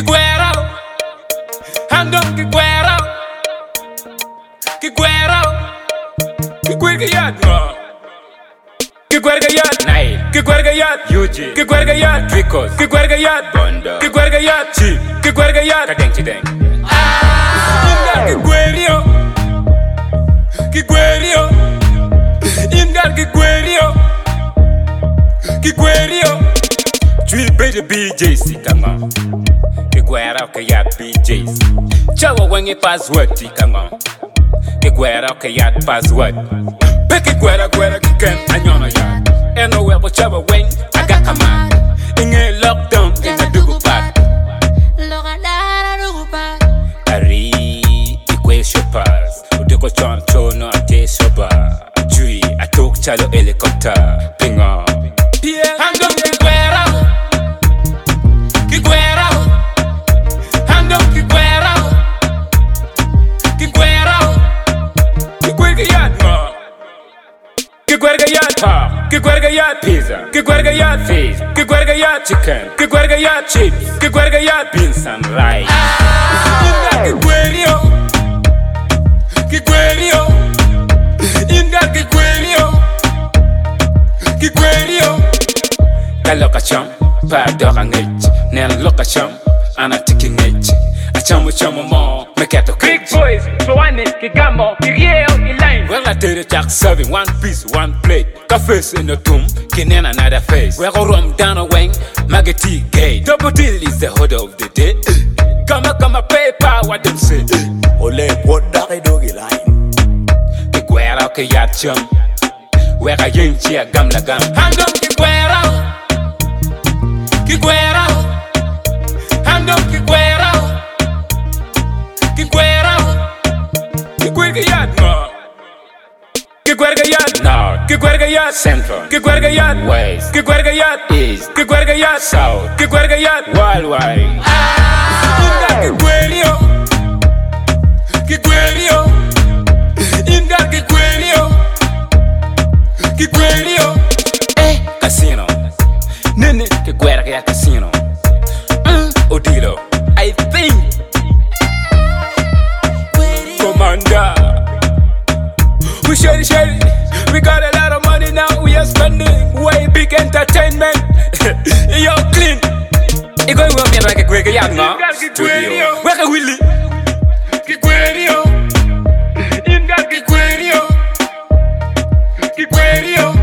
Kiguero, handong Kiguero, Kiguero, Kiguergayat no. Kiguergayat Nile, Kiguergayat Yuji, Kiguergayat Tricos, Kiguergayat Bondo, Kiguergayat Chi, Kiguergayat Kadeng Chideng. Kiguerio, Kiguerio, Ingal Kiguerio, Kiguerio. Three baby BJC, come on. Kiguero Kayat BJC. Chawa wengi password, come on. Kiguero Kayat password. Peki Guera Guera Kiken Anyono ya. Eno webo chawa weng aga kama. Inge lockdown inga dugu pat. Ari ikwe shoppers. Udeko choncho no ate soba. Jui atok chalo helicopter. Pinga. Handong Kiguero, Kiguero, handong Kiguero, Kiguero, Kiguergayat no. Kiguergayat ha, Kiguergayat pizza, Kiguergayat fish, Kiguergayat chicken, Kiguergayat chips, Kiguergayat beans and rice. Kiguerio, Kiguerio, Inga Kiguerio, Kiguerio. Location, pardon age, Nan location, and a ticking age. A chamu more, make it a quick boys, so one is Kigamo, Kiriel, line. Well, I did it, Jack serving one piece, one plate. Cafes in the tomb, Kinen another face. We're all rum down a wing, Magati gay. Double deal is the order of the day. Come a paper, what them say. Ole, what dog I doggy line? The Guerra Kayachum, where I ain't cheer gum la gum. Hand on Kiguero. Kiguero, handong Kiguero, Kiguero, Kiguergayat no. Kiguergayat North, Kiguergayat Central, Kiguergayat West, Kiguergayat East, Kiguergayat South, Kiguergayat worldwide. Inga Kiguerio, Kiguerio, Inga Kiguerio, Kiguerio. Casino. Nene, Kiguergayat Casino. Odilo, I think. Commander, we share it. We got a lot of money now. We are spending way big entertainment. Yo, clean. You going to me like a Kiguergayat no? Studio. Where are Willie? Kiguerio, Inga Kiguerio, Kiguerio.